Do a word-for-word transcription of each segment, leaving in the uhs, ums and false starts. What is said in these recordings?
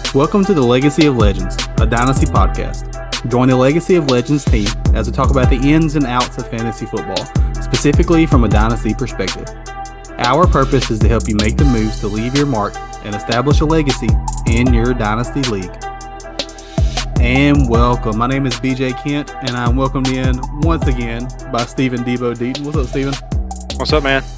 Welcome to the Legacy of Legends, a Dynasty podcast. Join the Legacy of Legends team as we talk about the ins and outs of fantasy football, specifically from a Dynasty perspective. Our purpose is to help you make the moves to leave your mark and establish a legacy in your Dynasty league. And welcome. My name is B J Kent, and I'm welcomed in once again by Stephen Debo Deaton. What's up, Stephen? What's up, man?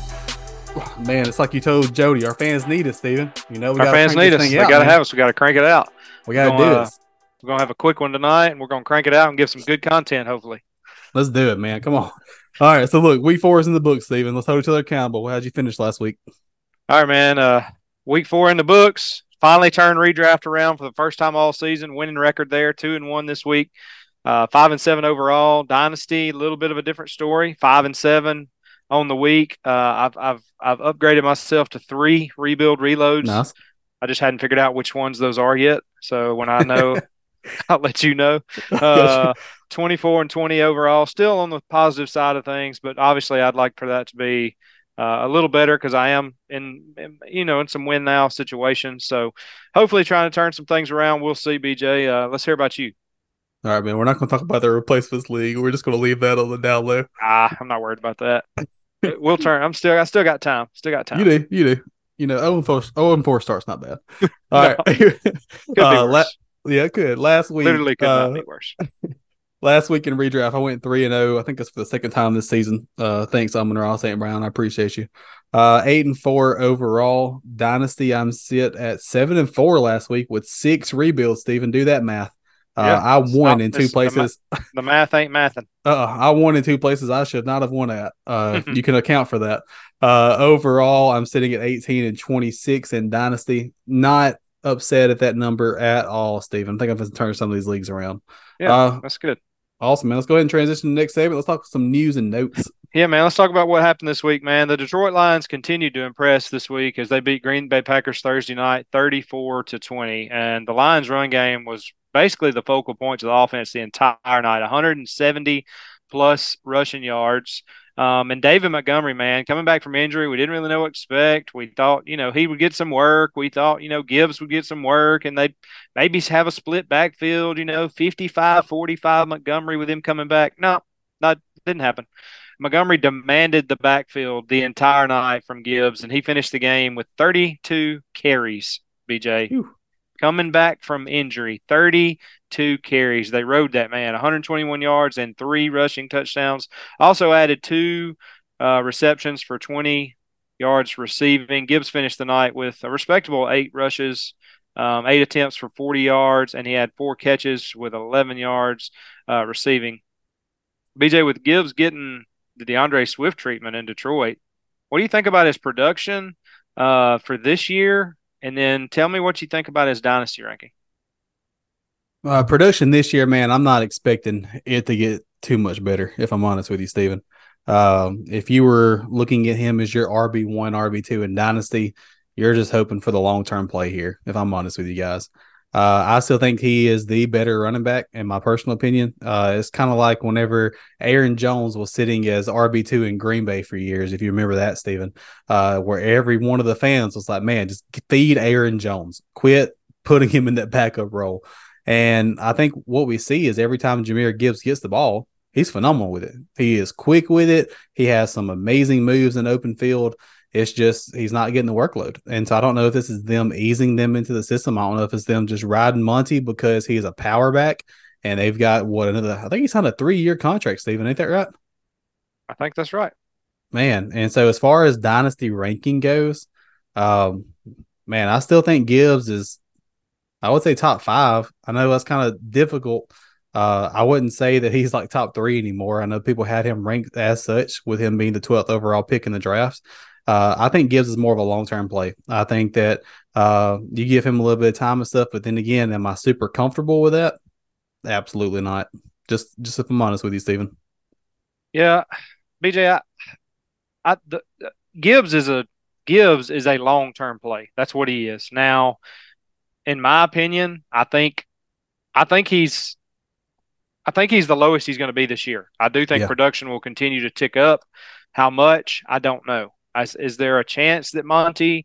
Man, it's like you told Jody, our fans need us, Stephen. You know, we our fans need us. They got to have us. We got to crank it out. We got to do uh, this. We're going to have a quick one tonight, and we're going to crank it out and give some good content, hopefully. Let's do it, man. Come on. All right, so look, week four is in the books, Stephen. Let's hold each other accountable. How'd you finish last week? All right, man. Uh, week four in the books. Finally turned redraft around for the first time all season. Winning record there, two and one this week. Uh, five and seven overall. Dynasty, a little bit of a different story. Five and seven on the week. Uh, I've I've I've upgraded myself to three rebuild reloads. Nice. I just hadn't figured out which ones those are yet. So when I know, I'll let you know. Uh, twenty-four and twenty overall, still on the positive side of things, but obviously I'd like for that to be uh, a little better because I am in, in, you know, in some win now situations. So hopefully trying to turn some things around. We'll see, B J. Uh, let's hear about you. All right, man. We're not going to talk about the replacements league. We're just going to leave that on the down low. Ah, I'm not worried about that. We'll turn. I'm still. I still got time. Still got time. You do. You do. You know, oh and four, oh and four starts not bad. All no, right. Could be uh, worse. La- yeah, it could. Last week. Literally could uh, not be worse. Last week in redraft, I went three and zero. I think that's for the second time this season. Uh, thanks, Amon Ra Saint Brown. I appreciate you. Uh, eight and four overall. Dynasty, I'm sit at seven and four last week with six rebuilds. Stephen, do that math. Uh, yeah, I won not, in two places. The, the math ain't mathing. Uh, I won in two places I should not have won at. Uh, you can account for that. Uh, overall, I'm sitting at eighteen and twenty-six in Dynasty. Not upset at that number at all, Stephen. I think I'm going to turn some of these leagues around. Yeah, uh, that's good. Awesome, man. Let's go ahead and transition to the next segment. Let's talk some news and notes. Yeah, man. Let's talk about what happened this week, man. The Detroit Lions continued to impress this week as they beat Green Bay Packers Thursday night, thirty-four to twenty, and the Lions' run game was basically the focal point of the offense the entire night. one hundred seventy plus rushing yards. Um, and David Montgomery, man, coming back from injury, we didn't really know what to expect. We thought, you know, he would get some work. We thought, you know, Gibbs would get some work, and they maybe have a split backfield, you know, fifty-five forty-five Montgomery with him coming back. No, not didn't happen. Montgomery demanded the backfield the entire night from Gibbs, and he finished the game with thirty-two carries, B J. Whew. Coming back from injury, thirty-two carries. They rode that man, one hundred twenty-one yards and three rushing touchdowns. Also added two uh, receptions for twenty yards receiving. Gibbs finished the night with a respectable eight rushes, um, eight attempts for forty yards, and he had four catches with eleven yards uh, receiving. B J, with Gibbs getting the DeAndre Swift treatment in Detroit, what do you think about his production uh, for this year? And then tell me what you think about his dynasty ranking. Uh, production this year, man, I'm not expecting it to get too much better, if I'm honest with you, Stephen. Um, if you were looking at him as your R B one, R B two in Dynasty, you're just hoping for the long-term play here, if I'm honest with you guys. Uh, I still think he is the better running back, in my personal opinion. Uh, it's kind of like whenever Aaron Jones was sitting as R B two in Green Bay for years, if you remember that, Stephen, uh, where every one of the fans was like, man, just feed Aaron Jones. Quit putting him in that backup role. And I think what we see is every time Jahmyr Gibbs gets the ball, he's phenomenal with it. He is quick with it. He has some amazing moves in open field. It's just he's not getting the workload. And so I don't know if this is them easing them into the system. I don't know if it's them just riding Monty because he's a power back and they've got what another I think he signed a three-year contract, Stephen. Ain't that right? I think that's right. Man, and so as far as dynasty ranking goes, um, man, I still think Gibbs is, I would say top five. I know that's kind of difficult. Uh, I wouldn't say that he's like top three anymore. I know people had him ranked as such with him being the twelfth overall pick in the drafts. Uh, I think Gibbs is more of a long-term play. I think that uh, you give him a little bit of time and stuff, but then again, am I super comfortable with that? Absolutely not. Just, just if I'm honest with you, Stephen. Yeah, B J, I, I, the, the, Gibbs is a Gibbs is a long-term play. That's what he is. Now, in my opinion, I think, I think he's, I think he's the lowest he's going to be this year. I do think Yeah. production will continue to tick up. How much? I don't know. Is, is there a chance that Monty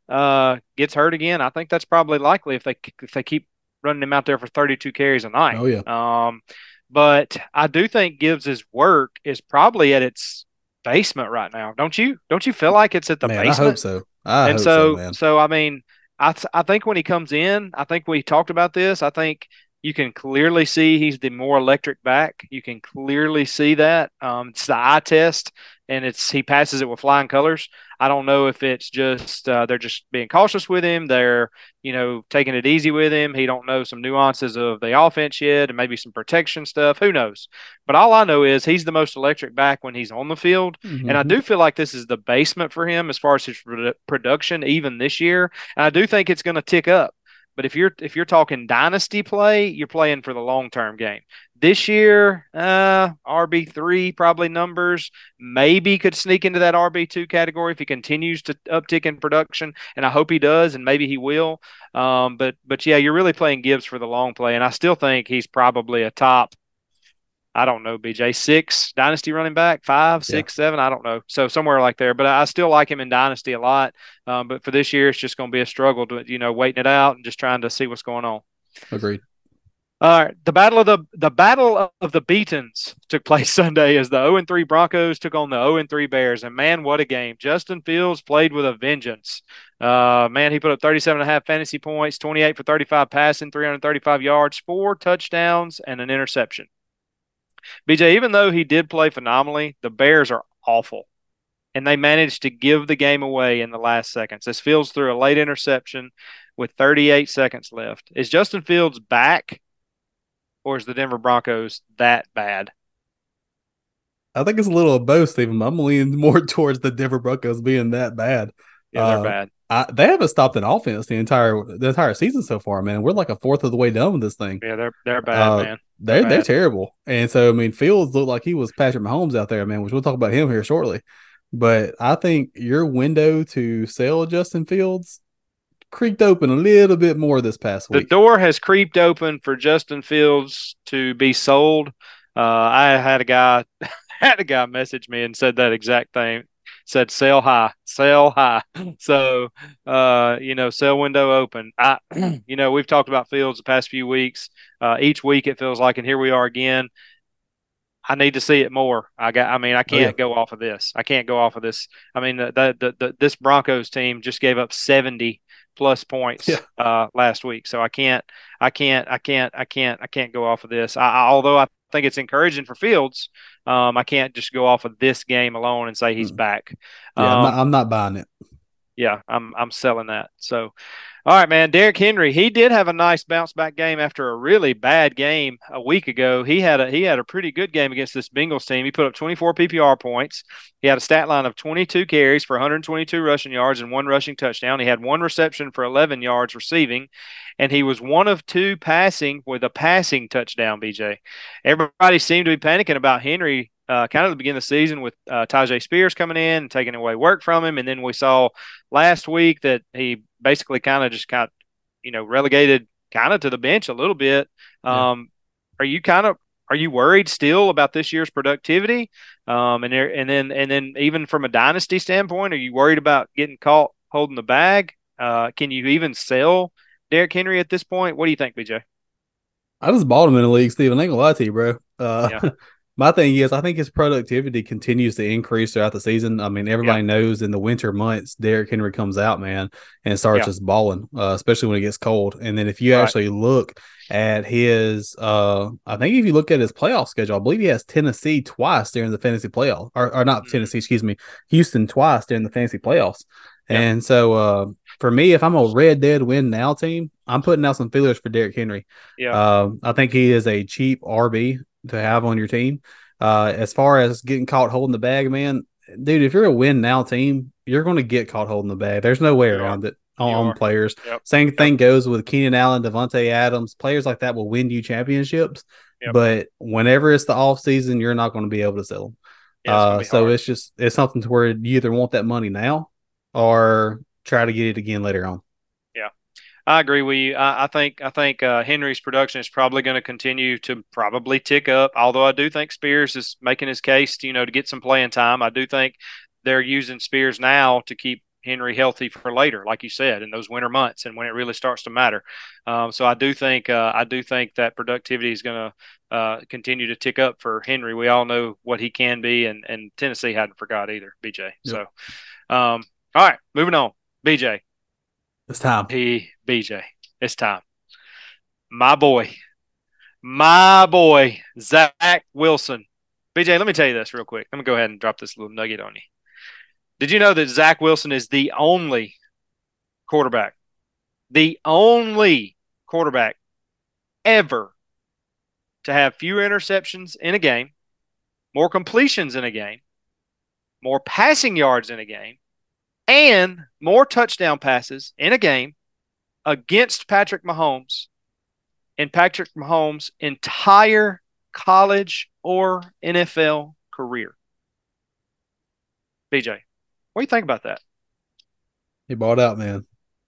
uh, gets hurt again, I think that's probably likely if they if they keep running him out there for thirty-two carries a night. Oh yeah, Um, but I do think Gibbs's work is probably at its basement right now. Don't you? Don't you feel like it's at the man. I hope basement? so. I And hope so, so, man. so I mean, I th- I think when he comes in, I think we talked about this. I think you can clearly see he's the more electric back. You can clearly see that. Um, it's the eye test, and it's he passes it with flying colors. I don't know if it's just uh, they're just being cautious with him. They're you know taking it easy with him. He don't know some nuances of the offense yet, and maybe some protection stuff. Who knows? But all I know is he's the most electric back when he's on the field, and I Mm-hmm. do feel like this is the basement for him as far as his produ- production, even this year. And I do think it's going to tick up. But if you're if you're talking dynasty play, you're playing for the long term game. This year, uh, R B three probably numbers maybe could sneak into that R B two category if he continues to uptick in production, and I hope he does, and maybe he will. Um, but but yeah, you're really playing Gibbs for the long play, and I still think he's probably a top I don't know, B J, six dynasty running back, five, Yeah, six, seven. I don't know. So somewhere like there. But I still like him in dynasty a lot. Um, but for this year, it's just going to be a struggle to, you know, waiting it out and just trying to see what's going on. agreed. All right, the battle of the the battle of the Beatons took place Sunday as the oh and three Broncos took on the oh and three Bears, and man, what a game! Justin Fields played with a vengeance. Uh, man, he put up thirty-seven and a half fantasy points, twenty-eight for thirty-five passing, three hundred thirty-five yards, four touchdowns, and an interception. B J, even though he did play phenomenally, the Bears are awful. And they managed to give the game away in the last seconds. As Fields threw a late interception with thirty-eight seconds left. Is Justin Fields back, or is the Denver Broncos that bad? I think it's a little of both, Stephen. I'm leaning more towards the Denver Broncos being that bad. Yeah, they're Uh, bad. I, they haven't stopped an offense the entire the entire season so far, man. We're like a fourth of the way done with this thing. Yeah, they're they're bad, Uh, man. They're they're they're bad. terrible, and so I mean, Fields looked like he was Patrick Mahomes out there, man. Which we'll talk about him here shortly. But I think your window to sell Justin Fields creaked open a little bit more this past The week. door has creeped open for Justin Fields to be sold. Uh, I had a guy had a guy message me and said that exact thing. Said sell high, sell high. So uh, you know, sell window open. I you know, we've talked about Fields the past few weeks. Uh, each week it feels like, and here we are again. I need to see it more. I got. I mean, I Oh yeah, can't go off of this. I can't go off of this. I mean, the, the, the, the this Broncos team just gave up seventy plus yeah. points uh, last week. So I can't. I can't. I can't. I can't. I can't go off of this. I, I, although I think it's encouraging for Fields, um, I can't just go off of this game alone and say he's Mm. back. Yeah, I'm not. Um, I'm not buying it. yeah, I'm. I'm selling that. So all right, man. Derrick Henry, he did have a nice bounce back game after a really bad game a week ago. He had a he had a pretty good game against this Bengals team. He put up twenty-four P P R points. He had a stat line of twenty-two carries for one hundred twenty-two rushing yards and one rushing touchdown. He had one reception for eleven yards receiving, and he was one of two passing with a passing touchdown, B J. Everybody seemed to be panicking about Henry uh, kind of the beginning of the season with uh, Tyjae Spears coming in and taking away work from him. And then we saw last week that he basically kind of just got, you know, relegated kind of to the bench a little bit. Yeah. Um, are you kind of are you worried still about this year's productivity? Um, and there, and then and then even from a dynasty standpoint, are you worried about getting caught holding the bag? Uh, can you even sell Derrick Henry at this point? What do you think, B J? I just bought him in the league, Steven. I ain't gonna lie to you, bro. Uh, Yeah, my thing is, I think his productivity continues to increase throughout the season. I mean, yeah, everybody knows in the winter months, Derrick Henry comes out, man, and starts yeah. just balling, uh, especially when it gets cold. And then if you Right. actually look at his, uh, I think if you look at his playoff schedule, I believe he has Tennessee twice during the fantasy playoff, or, or not Mhm. Tennessee, excuse me, Houston twice during the fantasy playoffs. Yeah, And so, uh, for me, if I'm a red dead win now team, I'm putting out some feelers for Derrick Henry. yeah, Um, I think he is a cheap R B to have on your team. Uh, as far as getting caught holding the bag, man, dude, if you're a win now team, you're going to get caught holding the bag. There's no way you are. around it on, You on are. players. Yep. Same Yep. thing goes with Keenan Allen, Devontae Adams. Players like that will win you championships, Yep. but whenever it's the off season, you're not going to be able to sell them. Yeah, it's gonna Uh, be so hard. it's just it's something to where you either want that money now or try to get it again later on. Yeah. I agree with you. I, I think I think uh, Henry's production is probably going to continue to probably tick up. Although I do think Spears is making his case, you know, to get some playing time. I do think they're using Spears now to keep Henry healthy for later, like you said, in those winter months and when it really starts to matter. Um, so I do think uh, I do think that productivity is going to uh, continue to tick up for Henry. We all know what he can be, and and Tennessee hadn't forgot either, B J. Yep. So, um, all right, moving on, B J. It's time. He B J, it's time. My boy, my boy, Zach Wilson. B J, let me tell you this real quick. Let me go ahead and drop this little nugget on you. Did you know that Zach Wilson is the only quarterback, the only quarterback ever to have fewer interceptions in a game, more completions in a game, more passing yards in a game, and more touchdown passes in a game against Patrick Mahomes in Patrick Mahomes' entire college or N F L career? B J, what do you think about that? He balled out, man.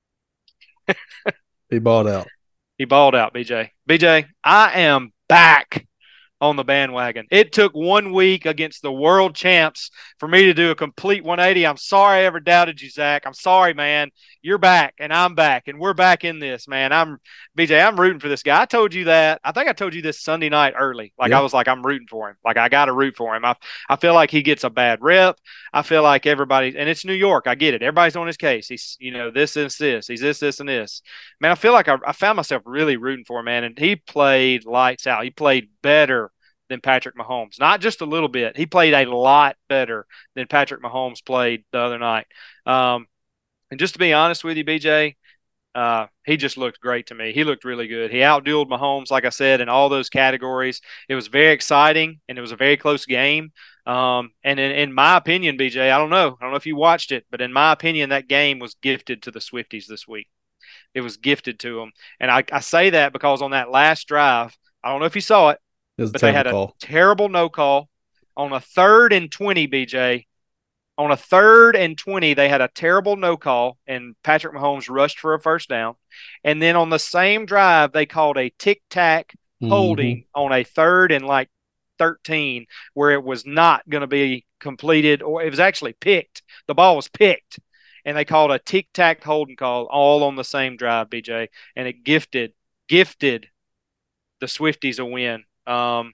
He balled out. He balled out, B J. B J, I am back on the bandwagon. It took one week against the world champs for me to do a complete one eighty. I'm sorry I ever doubted you, Zach. I'm sorry, man. You're back, and I'm back, and we're back in this, man. I'm B J. I'm rooting for this guy. I told you that. I think I told you this Sunday night early. Like yeah. I was like, I'm rooting for him. Like I got to root for him. I I feel like he gets a bad rep. I feel like everybody, and it's New York. I get it. Everybody's on his case. He's you know this this this. He's this this and this. Man, I feel like I, I found myself really rooting for him, man. And he played lights out. He played better than Patrick Mahomes. Not just a little bit. He played a lot better than Patrick Mahomes played the other night. Um, and just to be honest with you, B J, uh, he just looked great to me. He looked really good. He outdueled Mahomes, like I said, in all those categories. It was very exciting, and it was a very close game. Um, and in, in my opinion, B J, I don't know. I don't know if you watched it, but in my opinion, that game was gifted to the Swifties this week. It was gifted to them. And I, I say that because on that last drive, I don't know if you saw it, It but they had a call. terrible no call on a third and twenty, B J. On a third and twenty, they had a terrible no call, and Patrick Mahomes rushed for a first down. And then on the same drive, they called a tic-tac holding mm-hmm. on a third and like thirteen, where it was not going to be completed, or it was actually picked. The ball was picked, and they called a tic-tac holding call all on the same drive, B J. And it gifted, gifted the Swifties a win. Um,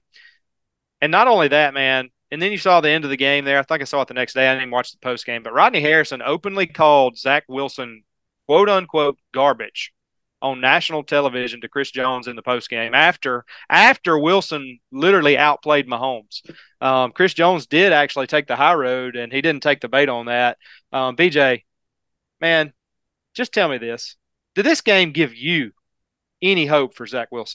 and not only that, man, and then you saw the end of the game there. I think I saw it the next day. I didn't even watch the post game, but Rodney Harrison openly called Zach Wilson, quote unquote, garbage on national television to Chris Jones in the post game after, after Wilson literally outplayed Mahomes. Um, Chris Jones did actually take the high road, and he didn't take the bait on that. Um, B J, man, just tell me this. Did this game give you any hope for Zach Wilson?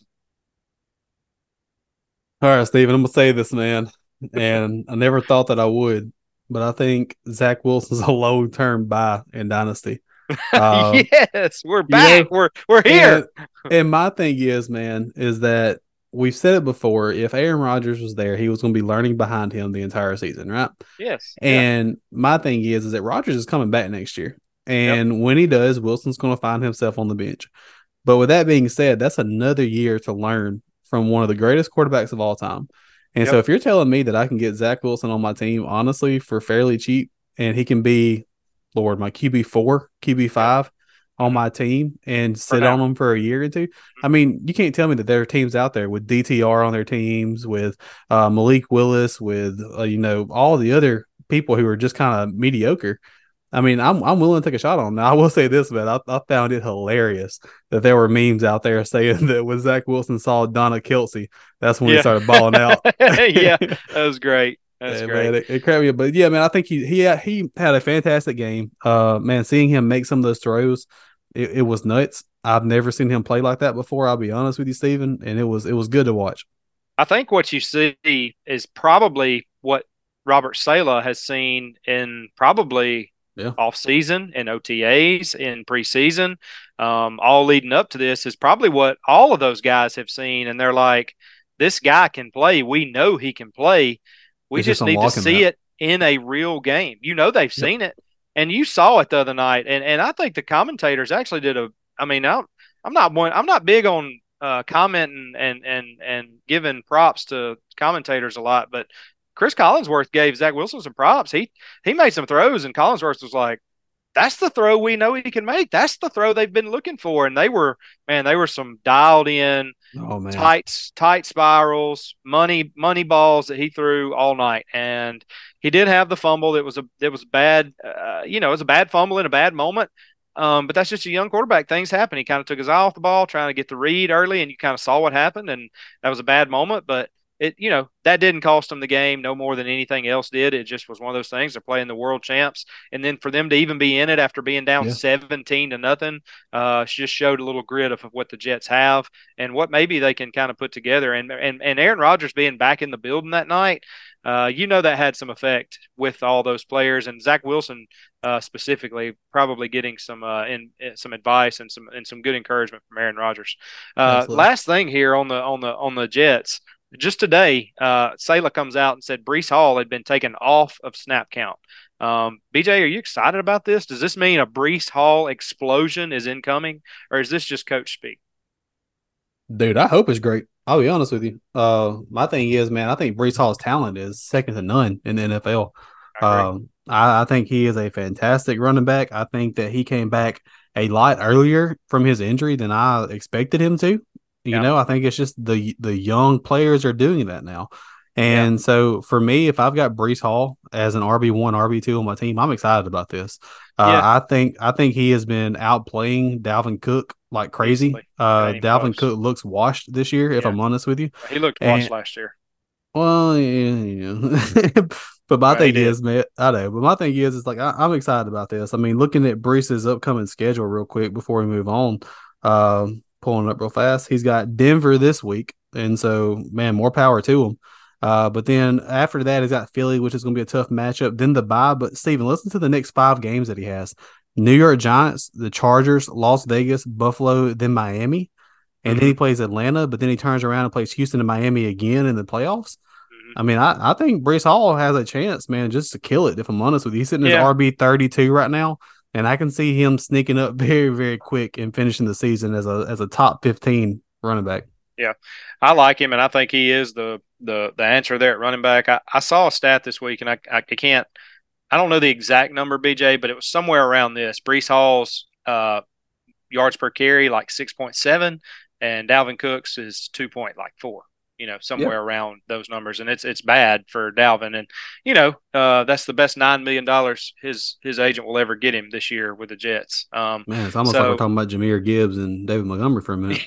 All right, Steven, I'm going to say this, man, and I never thought that I would, but I think Zach Wilson's a long-term buy in Dynasty. Um, yes, we're back. You know, we're we're here. And, and my thing is, man, is that we've said it before. If Aaron Rodgers was there, he was going to be learning behind him the entire season, right? Yes. And yeah. my thing is, is that Rodgers is coming back next year. And yep. when he does, Wilson's going to find himself on the bench. But with that being said, that's another year to learn from one of the greatest quarterbacks of all time. And yep. so if you're telling me that I can get Zach Wilson on my team, honestly, for fairly cheap, and he can be, Lord, my Q B four, Q B five on my team and sit on them for a year or two. I mean, you can't tell me that there are teams out there with D T R on their teams, with uh, Malik Willis, with, uh, you know, all the other people who are just kind of mediocre. I mean, I'm I'm willing to take a shot on him. Now, I will say this, man. I, I found it hilarious that there were memes out there saying that when Zach Wilson saw Donna Kelsey, that's when yeah. he started balling out. yeah, that was great. That's yeah, great. Man, it, it cracked me up. But, yeah, man, I think he he had, he had a fantastic game. Uh, man, seeing him make some of those throws, it, it was nuts. I've never seen him play like that before, I'll be honest with you, Steven, and it was it was good to watch. I think what you see is probably what Robert Saleh has seen in probably – Yeah. off season and O T As in preseason, um, all leading up to this is probably what all of those guys have seen. And they're like, this guy can play. We know he can play. We just, just need to see that. it in a real game. You know, they've yep. seen it, and you saw it the other night. And, and I think the commentators actually did a, I mean, I I'm not one, I'm not big on uh, commenting and, and, and giving props to commentators a lot, but Chris Collinsworth gave Zach Wilson some props. He he made some throws, and Collinsworth was like, that's the throw we know he can make. That's the throw they've been looking for. And they were, man, they were some dialed in, Oh man. tight, tight spirals, money, money balls that he threw all night. And he did have the fumble. It was a, it was bad, uh, you know, it was a bad fumble in a bad moment. Um, but that's just a young quarterback. Things happen. He kind of took his eye off the ball, trying to get the read early, and you kind of saw what happened. And that was a bad moment. But it, you know, that didn't cost them the game no more than anything else did. It just was one of those things. They're playing the world champs, and then for them to even be in it after being down Yeah. seventeen to nothing, uh, just showed a little grit of what the Jets have and what maybe they can kind of put together. And and and Aaron Rodgers being back in the building that night, uh, you know, that had some effect with all those players, and Zach Wilson uh, specifically probably getting some uh, in, in some advice and some and some good encouragement from Aaron Rodgers. Uh, Absolutely. last thing here on the on the on the Jets. Just today, uh, Saleh comes out and said Brees Hall had been taken off of snap count. Um, B J, are you excited about this? Does this mean a Brees Hall explosion is incoming, or is this just coach speak? Dude, I hope it's great. I'll be honest with you. Uh, my thing is, man, I think Brees Hall's talent is second to none in the N F L. I agree. Um, I, I think he is a fantastic running back. I think that he came back a lot earlier from his injury than I expected him to. You Yeah, know, I think it's just the the young players are doing that now. yeah, And so for me, if I've got Brees Hall as an R B one, R B two on my team, I'm excited about this. Uh, yeah. I think I think he has been outplaying Dalvin Cook like crazy. Easily, it Uh, ain't even Dalvin close. Cook looks washed this year, if Yeah, I'm honest with you. he looked washed And last year. well, yeah, yeah. But my Well, he thing did. is, man, I know. But my thing is, is like I, I'm excited about this. I mean, looking at Brees's upcoming schedule real quick before we move on, um, pulling it up real fast. He's got Denver this week, and so man, more power to him. Uh, but then after that, he's got Philly, which is going to be a tough matchup. Then the bye. But Steven, listen to the next five games that he has: New York Giants, the Chargers, Las Vegas, Buffalo, then Miami, and then Mm-hmm, he plays Atlanta. But then he turns around and plays Houston and Miami again in the playoffs. mm-hmm. I mean, I, I think Brees Hall has a chance, man, just to kill it. If I'm honest with you, he's sitting as Yeah, R B thirty-two right now, and I can see him sneaking up very, very quick and finishing the season as a as a top fifteen running back. yeah. I like him, and I think he is the the the answer there at running back. I, I saw a stat this week, and I I can't I don't know the exact number, B J, but it was somewhere around this. Brees Hall's uh, yards per carry like six point seven, and Dalvin Cook's is two point like four. You know, Yeah, somewhere around those numbers, and it's it's bad for Dalvin, and you know uh, that's the best nine million dollars his his agent will ever get him this year with the Jets. Um, man, it's almost like we're so talking about Jameer Gibbs and David Montgomery for a minute.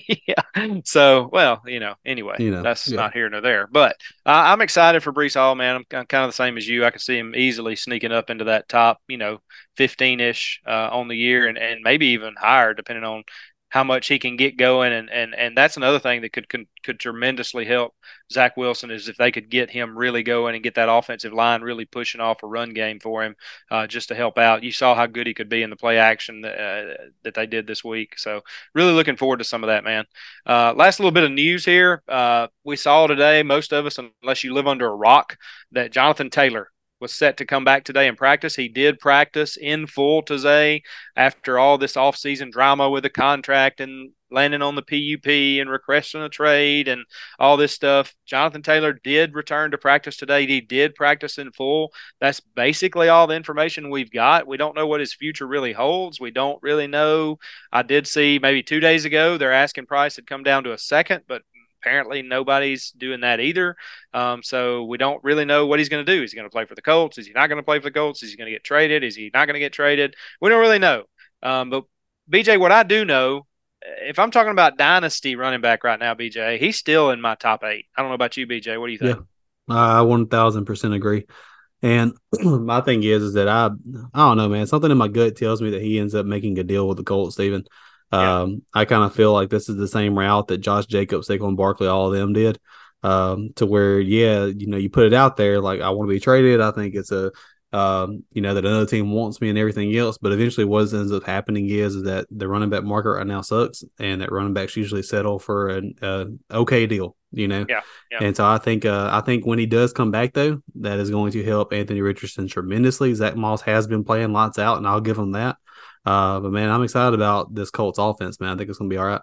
yeah. So, well, you know, anyway, You know, that's yeah, not here nor there. But uh, I'm excited for Brees Hall, man. I'm, I'm kind of the same as you. I can see him easily sneaking up into that top, you know, fifteen ish uh, on the year and, and maybe even higher, depending on how much he can get going. And, and, and that's another thing that could, could, could tremendously help Zach Wilson is if they could get him really going and get that offensive line really pushing off a run game for him uh, just to help out. You saw how good he could be in the play action that, uh, that they did this week. So, really looking forward to some of that, man. Uh, last little bit of news here. Uh, we saw today, most of us, unless you live under a rock, that Jonathan Taylor was set to come back today and practice. He did practice in full today after all this offseason drama with the contract and landing on the P U P and requesting a trade and all this stuff. Jonathan Taylor did return to practice today. He did practice in full. That's basically all the information we've got. We don't know what his future really holds. We don't really know. I did see maybe two days ago their asking price had come down to a second, but apparently nobody's doing that either. Um, so we don't really know what he's going to do. Is he going to play for the Colts? Is he not going to play for the Colts? Is he going to get traded? Is he not going to get traded? We don't really know. Um, but B J, what I do know, if I'm talking about dynasty running back right now, B J, he's still in my top eight. I don't know about you, B J. What do you yeah, think? I one thousand percent agree. And my thing is, is that I, I don't know, man. Something in my gut tells me that he ends up making a deal with the Colts. Steven. Yeah, Um, I kind of feel like this is the same route that Josh Jacobs, Saquon Barkley, all of them did. Um, to where, yeah, you know, you put it out there like I want to be traded. I think it's a, um, you know, that another team wants me and everything else. But eventually, what ends up happening is, is that the running back market right now sucks, and that running backs usually settle for an uh, okay deal. You know, yeah, yeah. and so I think uh, I think when he does come back, though, that is going to help Anthony Richardson tremendously. Zach Moss has been playing lights out, and I'll give him that. Uh, but man, I'm excited about this Colts offense, man. I think it's going to be all right.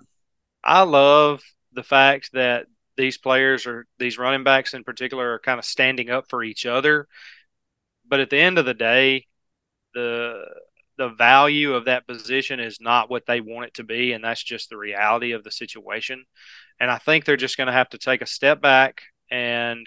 I love the fact that these players are these running backs in particular are kind of standing up for each other. But at the end of the day, the the value of that position is not what they want it to be, and that's just the reality of the situation. And I think they're just going to have to take a step back and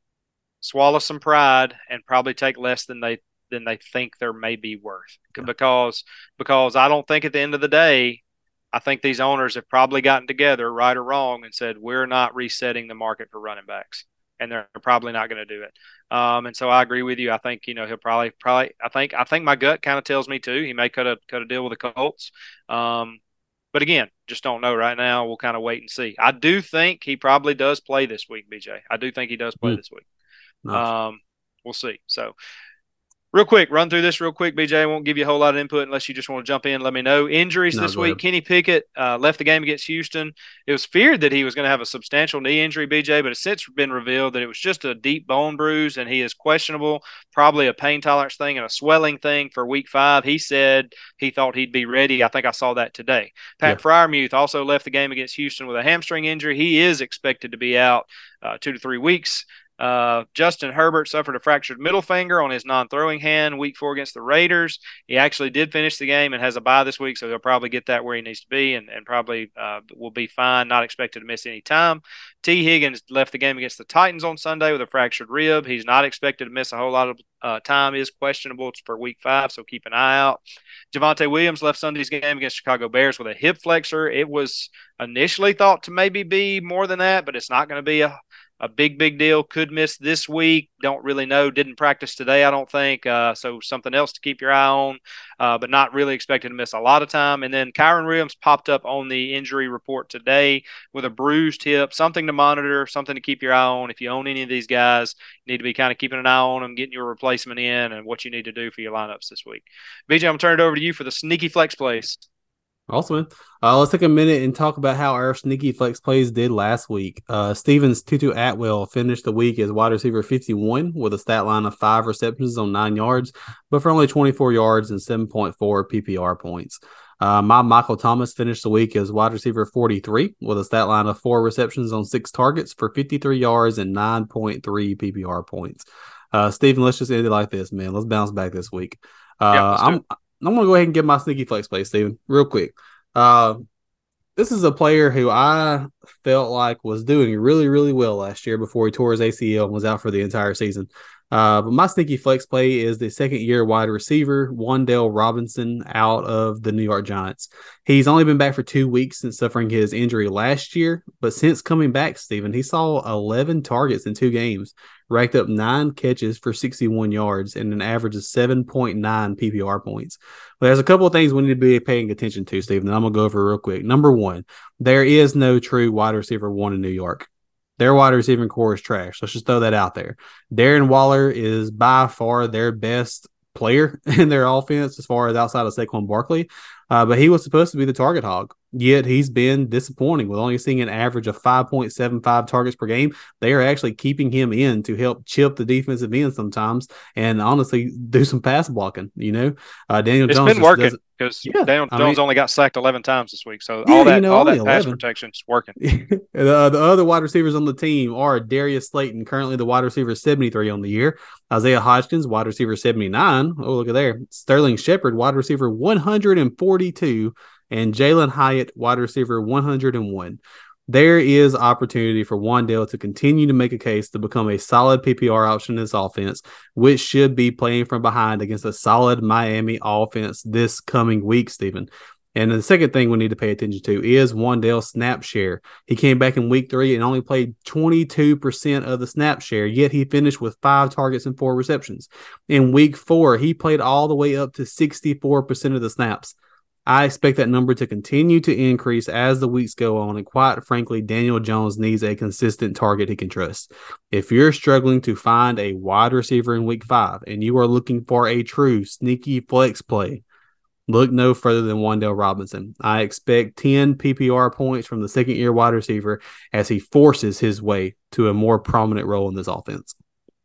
swallow some pride and probably take less than they than they think there may be worth. Yeah. Because because I don't think at the end of the day, I think these owners have probably gotten together, right or wrong, and said we're not resetting the market for running backs, and they're probably not going to do it. Um, and so I agree with you. I think you know he'll probably probably. I think I think my gut kind of tells me too. He may cut a cut a deal with the Colts. Um, but again, just don't know right now. We'll kind of wait and see. I do think he probably does play this week, B J. I do think he does play Mm, this week. nice. Um, we'll see. So real quick, run through this real quick, B J. I won't give you a whole lot of input unless you just want to jump in. Let me know. Injuries No, this go week. ahead. Kenny Pickett uh, left the game against Houston. It was feared that he was going to have a substantial knee injury, B J, but it's since been revealed that it was just a deep bone bruise, and he is questionable, probably a pain tolerance thing and a swelling thing for week five. He said he thought he'd be ready. I think I saw that today. Yeah. Pat Fryermuth also left the game against Houston with a hamstring injury. He is expected to be out uh, two to three weeks. Uh, Justin Herbert suffered a fractured middle finger on his non-throwing hand week four against the Raiders. He actually did finish the game and has a bye this week, so he'll probably get that where he needs to be and, and probably uh, will be fine, not expected to miss any time. T. Higgins left the game against the Titans on Sunday with a fractured rib. He's not expected to miss a whole lot of uh, time, is questionable for week five, so keep an eye out. Javonte Williams left Sunday's game against Chicago Bears with a hip flexor. It was initially thought to maybe be more than that, but it's not going to be a a big, big deal. Could miss this week. Don't really know. Didn't practice today, I don't think. Uh, so something else to keep your eye on, uh, but not really expected to miss a lot of time. And then Kyron Williams popped up on the injury report today with a bruised hip, something to monitor, something to keep your eye on. If you own any of these guys, you need to be kind of keeping an eye on them, getting your replacement in, and what you need to do for your lineups this week. B J, I'm going to turn it over to you for the sneaky flex plays. Awesome. Uh, let's take a minute and talk about how our sneaky flex plays did last week. Uh, Stevens Tutu Atwell finished the week as wide receiver fifty-one with a stat line of five receptions on nine yards, but for only twenty-four yards and seven point four P P R points. Uh, my Michael Thomas finished the week as wide receiver forty-three with a stat line of four receptions on six targets for fifty-three yards and nine point three P P R points. Uh, Steven, let's just end it like this, man. Let's bounce back this week. Uh, Yeah, I'm I'm going to go ahead and get my sneaky flex play, Steven, real quick. Uh, this is a player who I felt like was doing really, really well last year before he tore his A C L and was out for the entire season. Uh, but my sneaky flex play is the second year wide receiver, Wan'Dale Robinson, out of the New York Giants. He's only been back for two weeks since suffering his injury last year, but since coming back, Stephen, he saw eleven targets in two games, racked up nine catches for sixty-one yards and an average of seven point nine P P R points. But there's a couple of things we need to be paying attention to, Stephen, and I'm going to go over real quick. Number one, there is no true wide receiver one in New York. Their wide receiving core is trash. Let's just throw that out there. Darren Waller is by far their best player in their offense as far as outside of Saquon Barkley. Uh, but he was supposed to be the target hog. Yet he's been disappointing with only seeing an average of five point seven five targets per game. They are actually keeping him in to help chip the defensive end sometimes and honestly do some pass blocking, you know. Uh, Daniel it's Jones been working because yeah, Daniel I Jones mean, only got sacked eleven times this week. So yeah, all that you know, all that only pass eleven. protection is working. the, uh, the other wide receivers on the team are Darius Slayton, currently the wide receiver seventy-three on the year. Isaiah Hodgkins, wide receiver seventy-nine. Oh, look at there. Sterling Shepard, wide receiver one hundred forty-two. And Jalen Hyatt, wide receiver one hundred one. There is opportunity for Wan'Dale to continue to make a case to become a solid P P R option in this offense, which should be playing from behind against a solid Miami offense this coming week, Stephen. And the second thing we need to pay attention to is Wan'Dale's snap share. He came back in week three and only played twenty-two percent of the snap share, yet he finished with five targets and four receptions. In week four, he played all the way up to sixty-four percent of the snaps. I expect that number to continue to increase as the weeks go on, and quite frankly, Daniel Jones needs a consistent target he can trust. If you're struggling to find a wide receiver in week five and you are looking for a true sneaky flex play, look no further than Wan'Dale Robinson. I expect ten P P R points from the second-year wide receiver as he forces his way to a more prominent role in this offense.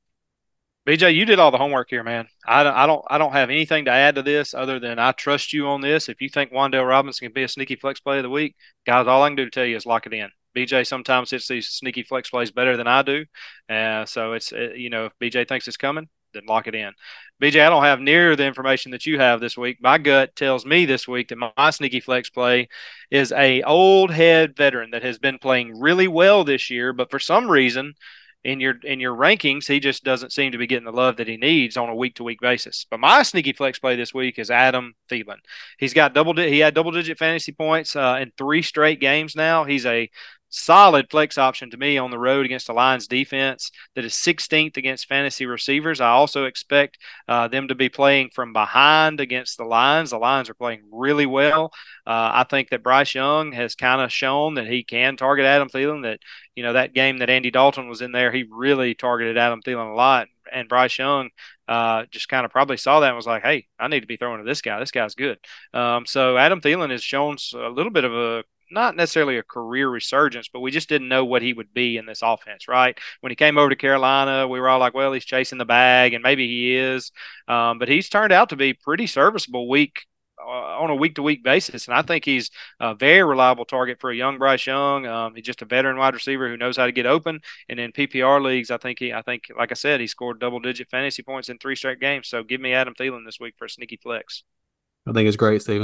B J, you did all the homework here, man. I don't, I don't, I don't have anything to add to this other than I trust you on this. If you think Wan'Dale Robinson can be a sneaky flex play of the week, guys, all I can do to tell you is lock it in. B J sometimes hits these sneaky flex plays better than I do, uh, so it's uh, you know if B J thinks it's coming, then lock it in. B J, I don't have near the information that you have this week. My gut tells me this week that my, my sneaky flex play is a old head veteran that has been playing really well this year, but for some reason in your in your rankings, he just doesn't seem to be getting the love that he needs on a week to week basis. But my sneaky flex play this week is Adam Thielen. He's got double he had double digit fantasy points uh, in three straight games now. He's a solid flex option to me on the road against the Lions defense that is sixteenth against fantasy receivers. I also expect uh, them to be playing from behind against the Lions. The Lions are playing really well. Uh, I think that Bryce Young has kind of shown that he can target Adam Thielen, that, you know, that game that Andy Dalton was in there, he really targeted Adam Thielen a lot. And Bryce Young uh, just kind of probably saw that and was like, hey, I need to be throwing to this guy. This guy's good. Um, so Adam Thielen has shown a little bit of a, not necessarily a career resurgence, but we just didn't know what he would be in this offense, right? When he came over to Carolina, we were all like, well, he's chasing the bag, and maybe he is. Um, but he's turned out to be pretty serviceable week uh, on a week-to-week basis, and I think he's a very reliable target for a young Bryce Young. Um, he's just a veteran wide receiver who knows how to get open, and in P P R leagues, I think he, I think, like I said, he scored double-digit fantasy points in three straight games. So give me Adam Thielen this week for a sneaky flex. I think it's great, Steven.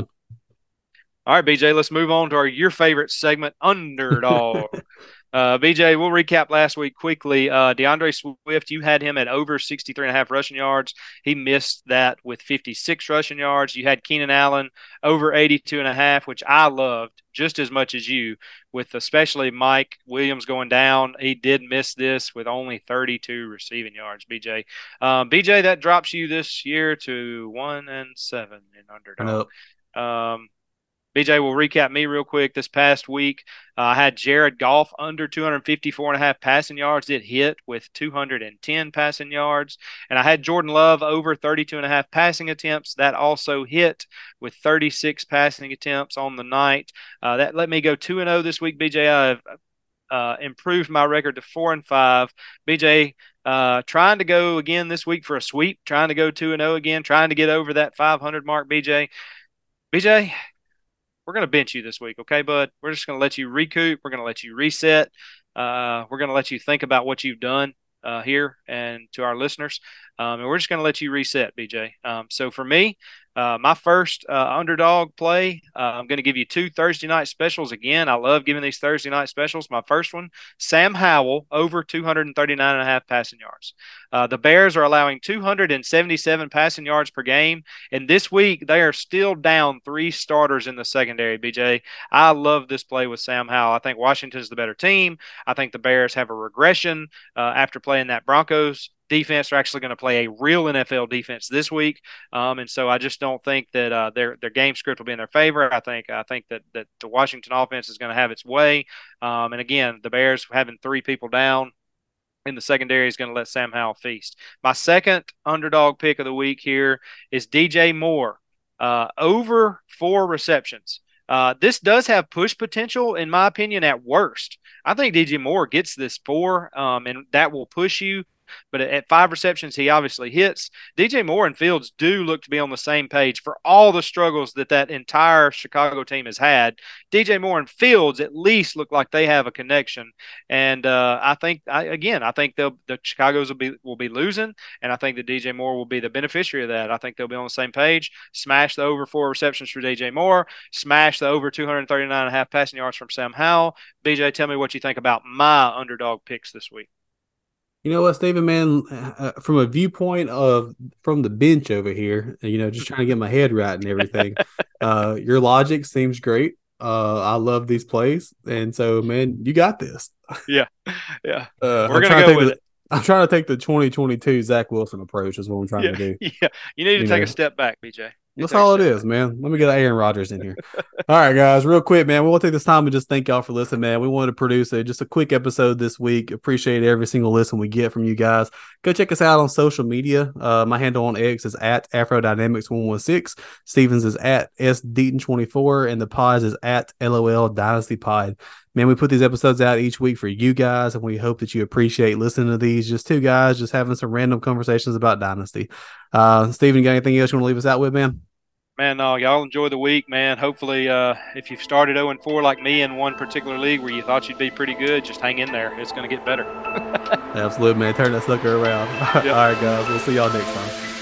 All right, B J, let's move on to our your favorite segment, Underdog. uh, B J, we'll recap last week quickly. Uh, DeAndre Swift, you had him at over sixty-three and a half rushing yards. He missed that with fifty-six rushing yards. You had Keenan Allen over eighty-two and a half, which I loved just as much as you, with especially Mike Williams going down. He did miss this with only thirty-two receiving yards, B J. Um, B J, that drops you this year to one and seven in Underdog. Um, B J, will recap me real quick. This past week, uh, I had Jared Goff under two fifty-four and a half passing yards. It hit with two hundred ten passing yards. And I had Jordan Love over thirty-two and a half passing attempts. That also hit with thirty-six passing attempts on the night. Uh, that let me go two and oh this week, B J. I've uh, improved my record to four and five. B J, uh, trying to go again this week for a sweep, trying to go two and oh again, trying to get over that five hundred mark, B J. B J, we're going to bench you this week, okay, bud? We're just going to let you recoup. We're going to let you reset. Uh, we're going to let you think about what you've done uh, here and to our listeners. Um, and we're just going to let you reset, B J. Um, so for me, uh, my first uh, underdog play, uh, I'm going to give you two Thursday night specials. Again, I love giving these Thursday night specials. My first one, Sam Howell, over two thirty-nine and a half passing yards. Uh, the Bears are allowing two seventy-seven passing yards per game. And this week, they are still down three starters in the secondary, B J. I love this play with Sam Howell. I think Washington's the better team. I think the Bears have a regression uh, after playing that Broncos defense. Are actually going to play a real N F L defense this week, um, and so I just don't think that uh, their their game script will be in their favor. I think I think that that the Washington offense is going to have its way, um, and again, the Bears having three people down in the secondary is going to let Sam Howell feast. My second underdog pick of the week here is D J Moore, uh, over four receptions. Uh, this does have push potential, in my opinion, at worst. I think D J Moore gets this four, um, and that will push you. But at five receptions, he obviously hits. D J Moore and Fields do look to be on the same page for all the struggles that that entire Chicago team has had. D J Moore and Fields at least look like they have a connection. And uh, I think, I, again, I think they'll the Chicago's will be will be losing, and I think that D J Moore will be the beneficiary of that. I think they'll be on the same page. Smash the over four receptions for D J Moore. Smash the over two thirty-nine and a half passing yards from Sam Howell. B J, tell me what you think about my underdog picks this week. You know what, Stephen, man, uh, from a viewpoint of from the bench over here, you know, just trying to get my head right and everything, uh, your logic seems great. Uh, I love these plays. And so, man, you got this. Yeah. Yeah. Uh, We're going to go with the, it. I'm trying to take the twenty twenty-two Zach Wilson approach is what I'm trying yeah, to do. Yeah. You need to you take know. a step back, B J. That's all it is, man. Let me get Aaron Rodgers in here. All right, guys, real quick, man. We'll take this time and just thank y'all for listening, man. We wanted to produce a, just a quick episode this week. Appreciate every single listen we get from you guys. Go check us out on social media. Uh, my handle on X is at Afrodynamics one one six. Stevens is at S Deaton twenty-four, and the Pods is at LOL Dynasty Pod. Man, we put these episodes out each week for you guys, and we hope that you appreciate listening to these. Just two guys just having some random conversations about Dynasty. Uh, Steven, you got anything else you want to leave us out with, man? Man, no, y'all enjoy the week, man. Hopefully, uh, if you've started oh and four like me in one particular league where you thought you'd be pretty good, just hang in there. It's going to get better. Absolutely, man. Turn that sucker around. Yep. All right, guys. We'll see y'all next time.